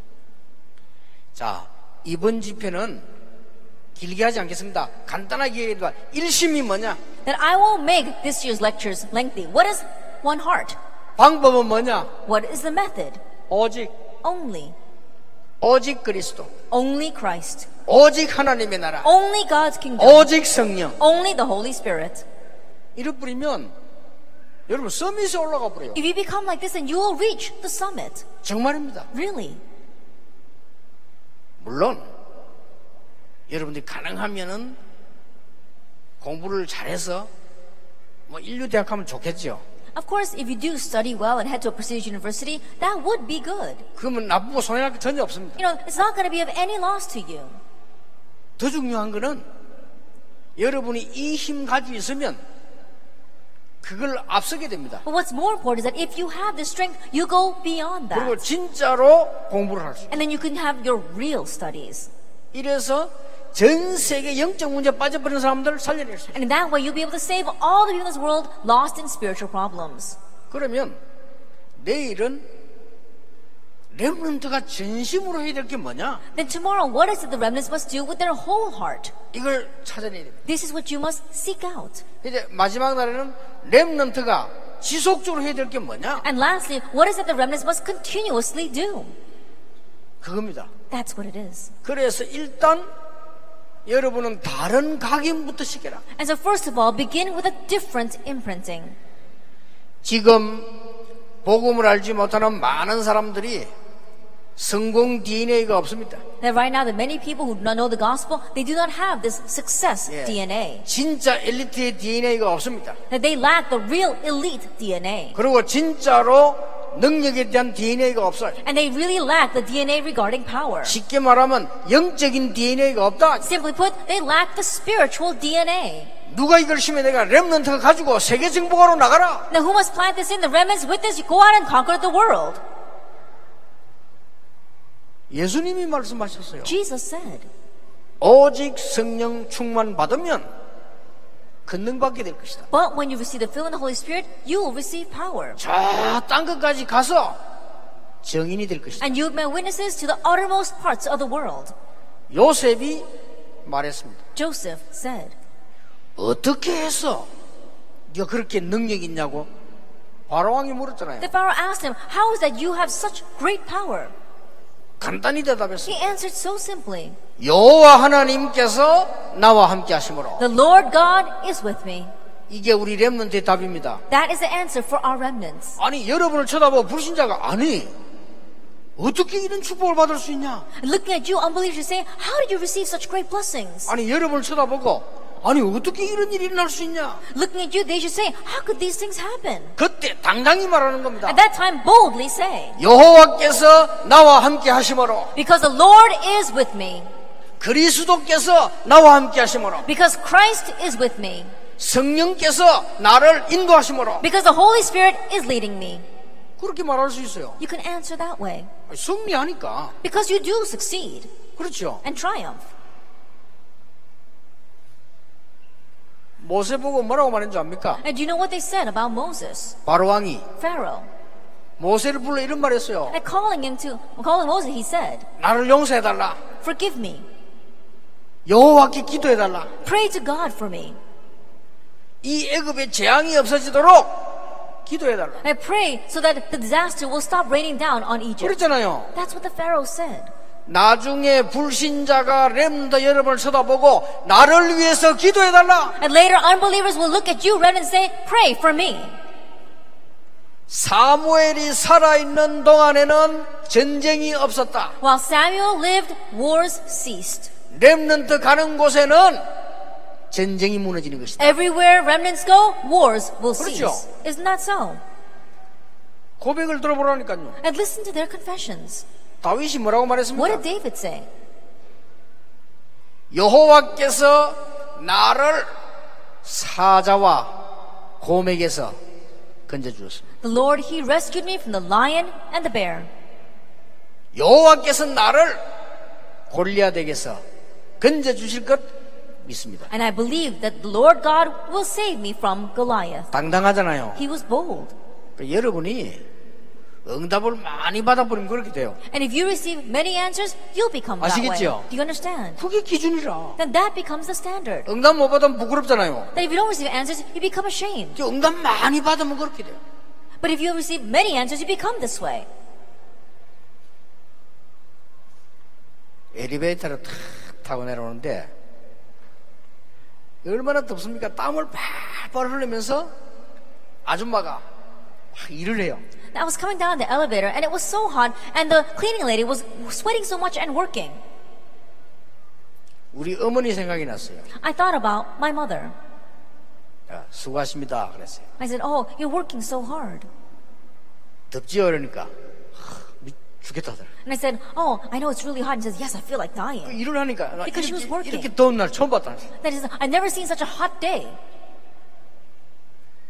자, 이번 집회는 길게 하지 않겠습니다. 간단하게 얘기해도 일심이 뭐냐? That I won't make this year's lectures lengthy. What is one heart? 방법은 뭐냐? What is the method? 오직 Only. 오직 그리스도, Only Christ. 오직 하나님의 나라, Only God's kingdom. 오직 성령. Only the Holy Spirit. 이를 뿌리면 여러분 서밋에 올라가 버려요. If you become like this, then you will reach the summit. 정말입니다. Really. 물론 여러분들이 가능하면은 공부를 잘해서 뭐 인류 대학 하면 좋겠죠. Of course, if you do study well and head to a prestigious university, that would be good. 그러면 나쁘고 손해날 게 전혀 없습니다. You know, it's not going to be of any loss to you. 더 중요한 거는 여러분이 이 힘 가지고 있으면 그걸 앞서게 됩니다. But what's more important is that if you have the strength, you go beyond 그리고 that. 진짜로 공부를 할 수 있어요. And then you can have your real studies. 이래서 전 세계 영적 문제 빠져버린 사람들을 살려낼 수 있어요. And in that way, you'll be able to save all the people in this world lost in spiritual problems. 그러면 내일은 렘넌트가 전심으로 해야 될 게 뭐냐? Then tomorrow, what is it the remnants must do with their whole heart? 이걸 찾아내야 됩니다. This is what you must seek out. 이제 마지막 날에는 렘넌트가 지속적으로 해야 될 게 뭐냐? And lastly, what is it the remnants must continuously do? 그겁니다. That's what it is. 그래서 일단 여러분은 다른 각인부터 시켜라. And so first of all, begin with a different imprinting. 지금 복음을 알지 못하는 많은 사람들이 성공 디엔에이가 없습니다. That right now, that many people who do not know the gospel, they do not have this success 예. D N A. 진짜 엘리트의 디엔에이가 없습니다. That they lack the real elite D N A. 그리고 진짜로 능력에 대한 디엔에이가 없어요. And they really lack the D N A regarding power. 쉽게 말하면 영적인 디엔에이가 없다. Simply put, they lack the spiritual D N A. 누가 이걸 심해 내가 렘넌트가 가지고 세계 정복하러 나가라. Now who must plant this in? The remnants with this, you go out and conquer the world. 예수님이 말씀하셨어요. Jesus said, 오직 성령 충만 받으면 권능 받게 될 것이다. but when you receive the filling of the Holy Spirit, you will receive power. 저 땅 끝까지 가서 정인이 될 것이다. And you will be witnesses to the uttermost parts of the world. 요셉이 말했습니다. Joseph said, 어떻게 해서 네가 그렇게 능력 있냐고 바로왕이 물었잖아요. the Pharaoh asked him, how is that you have such great power? 간단히 대답했어요. He answered so simply, 여호와 하나님께서 나와 함께 하심으로. the Lord God is with me. 이게 우리 렘넌트의 답입니다. That is the answer for our remnants. 아니 여러분을 쳐다보고 불신자가 아니 어떻게 이런 축복을 받을 수 있냐? And looking at you, unbelievers, say, how did you receive such great blessings? 아니 여러분을 쳐다보고 아니 어떻게 이런 일이 일어날 수 있냐? Looking at you, they should say, how could these things happen? 그때 당당히 말하는 겁니다. At that time, boldly say, 여호와께서 나와 함께 하심으로, because the Lord is with me. 그리스도께서 나와 함께 하심으로, Because Christ is with me. 성령께서 나를 인도하심으로, Because the Holy Spirit is leading me. 그렇게 말할 수 있어요. You can answer that way. 승리하니까. Because you do succeed 그렇죠. and triumph. 모세 보고 뭐라고 말했는지 압니까? And do you know what they said about Moses? 바로왕이 Pharaoh. 모세를 불러 이런 말 했어요. And calling him to, calling Moses, he said, 나를 용서해달라. forgive me. 여호와께 기도해달라. Pray to God for me. 이 애굽의 재앙이 없어지도록 기도해달라. I pray so that the disaster will stop raining down on Egypt. 그랬잖아요. That's what the Pharaoh said. 나중에 불신자가 렘넌트 여러분을 쳐다보고 나를 위해서 기도해달라. And later unbelievers will look at you, remnant, and say, pray for me. 사무엘이 살아있는 동안에는 전쟁이 없었다. While Samuel lived, wars ceased. 렘넌트 가는 곳에는 전쟁이 무너지는 것이다. Everywhere remnants go, wars will cease. 그렇죠. Isn't that so? 고백을 들어보라니까요. And listen to their confessions. 다윗이 뭐라고 What 말했습니까? did David say? 여호와께서 나를 사자와 곰에게서 건져주었습니다. The Lord, He rescued me from the lion and the bear. 여호와께서 나를 골리앗에게서 건져주실 것 믿습니다. And I believe that the Lord God will save me from Goliath. 당당하잖아요. He was bold. 그러니까 여러분이 응답을 많이 받아버리면 그렇게 돼요. And if you receive many answers, you'll become that way. 아시겠죠? Do you understand? 그게 기준이라. Then that becomes the standard. 응답 못 받으면 부끄럽잖아요. That if you don't receive answers, you become ashamed. 응답 많이 받으면 그렇게 돼요. But if you receive many answers, you become this way. 엘리베이터를 탁 타고 내려오는데 얼마나 덥습니까? 땀을 팔팔 흘리면서 아줌마가 막 일을 해요. I was coming down the elevator and it was so hot and the cleaning lady was sweating so much and working. 우리 어머니 생각이 났어요. I thought about my mother. 야, 수고하십니다 그랬어요. I said, oh, you're working so hard. 덥지요? 그러니까 미, 죽겠다더라. And I said, oh, I know it's really hot. And he says, yes, I feel like dying. 일을 하니까 나 Because she was 이렇게, working. 이렇게 더운 날 처음 봤다. That is, I've never seen such a hot day.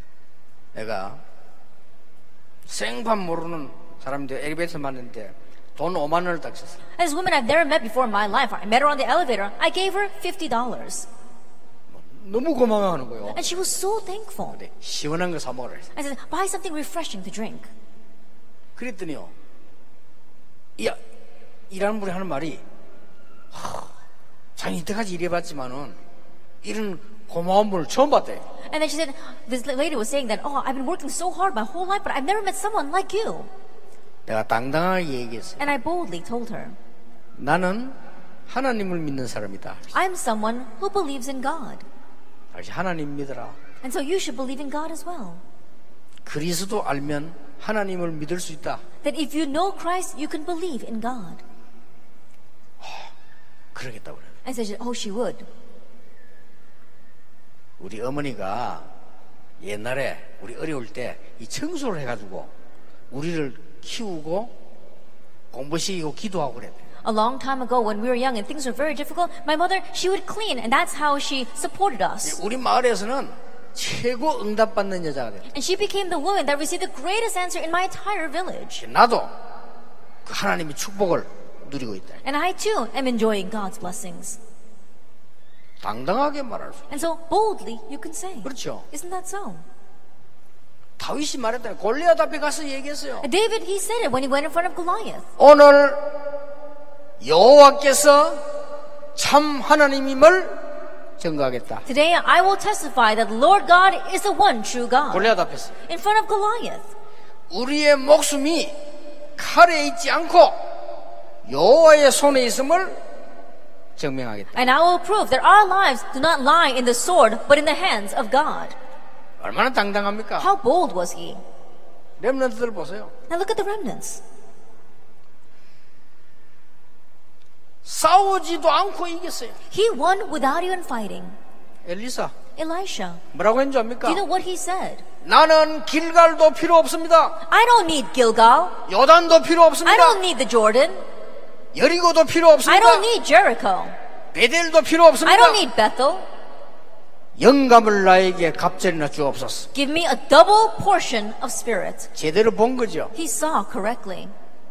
내가 생판 모르는 사람들 엘리베이터 만났는데 돈 오만 원을 딱 줬어요. This woman I've never met before in my life. I met her on the elevator. I gave her fifty dollars. 너무 고마워하는 거예요. And she was so thankful. 근데 시원한 거 사 먹으라 했어요. I said, buy something refreshing to drink. 그랬더니요, 이 일하는 분이 하는 말이, 하, 자기 이때까지 일해봤지만은 이런 고마운 분을 처음 봤대. And then she said, this lady was saying that, oh, I've been working so hard my whole life, but I've never met someone like you. 내가 당당하게 얘기했어요. And I boldly told her, 나는 하나님을 믿는 사람이다. I'm someone who believes in God. 다시 하나님 믿어라. And so you should believe in God as well. 그리스도 알면 하나님을 믿을 수 있다. That if you know Christ, you can believe in God. 그러겠다고 그래요. I said, oh, she would. 우리 어머니가 옛날에 우리 어려울 때 이 청소를 해가지고 우리를 키우고 공부시키고 기도하고 그랬대요. A long time ago, when we were young and things were very difficult, my mother, she would clean, and that's how she supported us. 우리 마을에서는 최고 응답받는 여자가 됐다. And she became the woman that received the greatest answer in my entire village. 나도 그 하나님의 축복을 누리고 있다. And I too am enjoying God's blessings. 당당하게 말할 수. And so boldly you can say. 그렇죠. Isn't that so? 다윗이 말했다니 골리앗 앞에 가서 얘기했어요. David, he said it when he went in front of Goliath. 오늘 여호와께서 참 하나님임을 증거하겠다. Today I will testify that the Lord God is the one true God. 골리앗 앞에서 In front of Goliath. 우리의 목숨이 칼에 있지 않고 여호와의 손에 있음을 증명하겠다. And I will prove that our lives do not lie in the sword, but in the hands of God. 얼마나 당당합니까? How bold was he? 렘넌트들 보세요. Now look at the remnants. 싸우지도 않고 이겼어요. He won without even fighting. 엘리사 Elisha, 뭐라고 했는지 do 압니까? you know what he said? 나는 길갈도 필요 없습니다. I don't need Gilgal. 요단도 필요 I 없습니다. don't need the Jordan. 여리고도 필요 I 없습니다. don't need Jericho. 베델도 필요 I 없습니다. don't need Bethel. 영감을 나에게 갑절이나 주옵소서. Give me a double portion of spirit. 제대로 본 거죠. He saw correctly.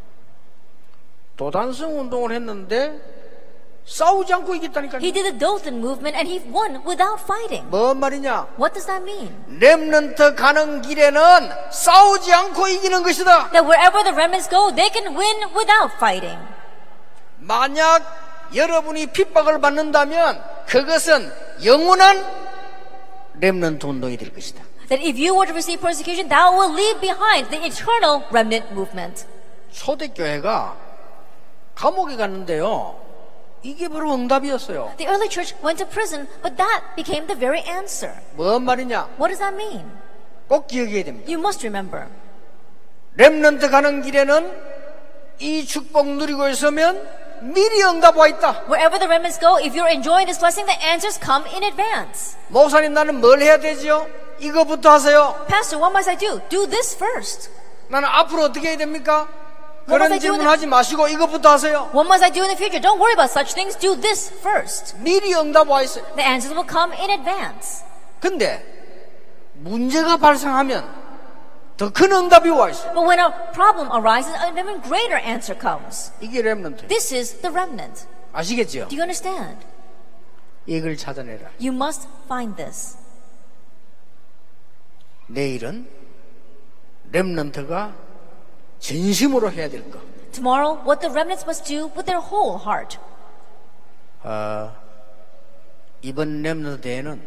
도단성 운동을 했는데 싸우지 않고 이겼다니까요. He did the Dothan movement and he won without fighting. 뭔 말이냐? What does that mean? 렘넌트 가는 길에는 싸우지 않고 이기는 것이다. That wherever the remnants go, they can win without fighting. 만약 여러분이 핍박을 받는다면 그것은 영원한 렘넌트 운동이 될 것이다. That if you were to receive persecution, that will leave behind the eternal remnant movement. 초대교회가 감옥에 갔는데요. 이게 바로 응답이었어요. The early church went to prison, but that became the very answer. 뭔 말이냐? What does that mean? 꼭 기억해야 됩니다. You must remember. 렘넌트 가는 길에는 이 축복 누리고 있으면 미리 응답 와 있다. Wherever the remnants go, if you're enjoying this blessing, the answers come in advance. 목사님 나는 뭘 해야 되지요? 이거부터 하세요. Pastor, what must I do? Do this first. 나는 앞으로 어떻게 해야 됩니까? What must 그런 I do in the- 질문하지 마시고 이것부터 하세요. What must I do in the future? Don't worry about such things. Do this first. 미리 응답 와 있어요. The answers will come in advance. 근데 문제가 발생하면 더 큰 응답이 와 있어요. But when a problem arises, an even greater answer comes. 이게 렘넌트. This is the remnant. 아시겠죠? Do you understand? 이걸 찾아내라. You must find this. 내일은 렘넌트가 진심으로 해야 될 것. Tomorrow, what the remnants must do with their whole heart. 어, 이번 렘넌트 대회는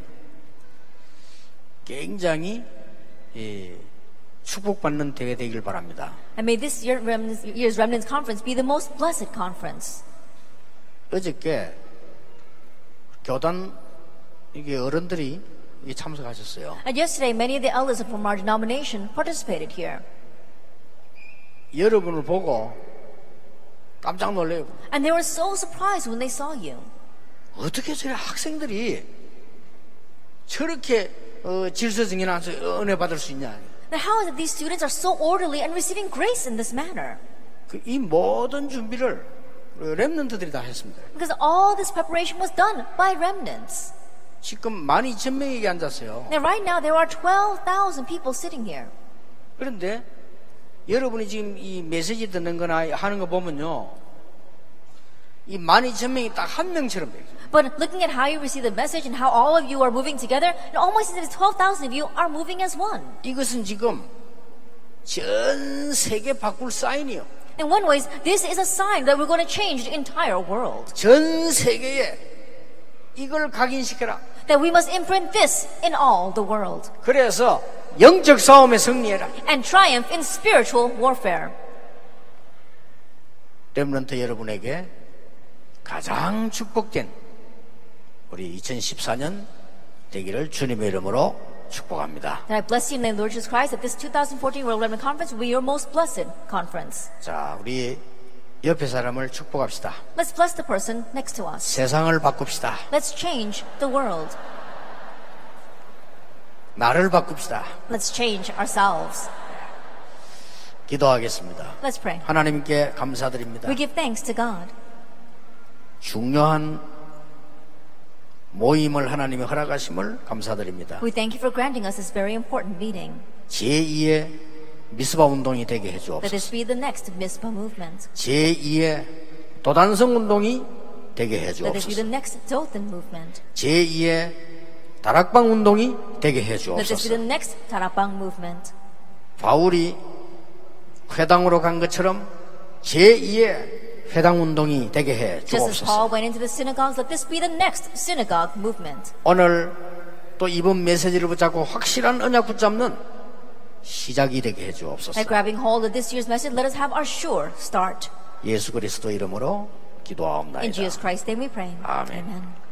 굉장히 예, 축복받는 대회 되길 바랍니다. And may this year, remnants, year's Remnants Conference be the most blessed conference. 어저께 교단 이게 어른들이 이게 참석하셨어요. And yesterday, many of the elders from our denomination participated here. 여러분을 보고 깜짝 놀래요. And they were so surprised when they saw you. 어떻게 저희 학생들이 저렇게 어, 질서 정연하면서 은혜 받을 수 있냐? Now, how is it these students are so orderly and receiving grace in this manner? 그, 이 모든 준비를 렘넌트들이 다 했습니다. Because all this preparation was done by remnants. 지금 만 이천 명이 앉았어요. Now, right now, there are twelve thousand people sitting here. 그런데 여러분이 지금 이 메시지 듣는 거나 하는 거 보면요, 이 만 이천 명이 딱 한 명처럼 돼요. But looking at how you receive the message and how all of you are moving together, it almost seems that twelve thousand of you are moving as one. 이것은 지금 전 세계 바꿀 사인이요. In one ways, this is a sign that we're going to change the entire world. 전 세계에 이걸 각인시켜라. That we must imprint this in all the world. 그래서 영적 싸움에 승리해라. And triumph in spiritual warfare. 렘넌트 여러분에게 가장 축복된 우리 이천십사 년 되기를 주님의 이름으로 축복합니다. And I bless you in the name of Lord Jesus Christ that this twenty fourteen World Remnant Conference will be your most blessed conference. 자, 우리 옆에 사람을 축복합시다. Let's bless the person next to us. 세상을 바꿉시다. Let's change the world. 나를 바꿉시다. Let's change ourselves. 기도하겠습니다. Let's pray. 하나님께 감사드립니다. We give thanks to God. 중요한 모임을 하나님이 허락하심을 감사드립니다. We thank you for granting us this very important meeting. 제이의 미스바 운동이 되게 Let 해주옵소서. this be the next Mizpah movement. 제이의 도단성 운동이 되게 Let this be 해주옵소서. the next Dothan movement. 제이의 다락방 운동이 되게 Let this be 해주옵소서. the next Tarapang movement. 바울이 회당으로 간 것처럼 제이의 회당 운동이 되게 해 Just as 주옵소서. Paul went into the synagogues, let this be the next synagogue movement. 오늘 또 이번 메시지를 붙잡고 확실한 언약 붙잡는 시작이 되게 해 주옵소서. By grabbing hold of this year's message, let us have our sure start. 예수 그리스도 이름으로 In 기도하옵나이다. Jesus Christ's name we pray. 아멘. Amen.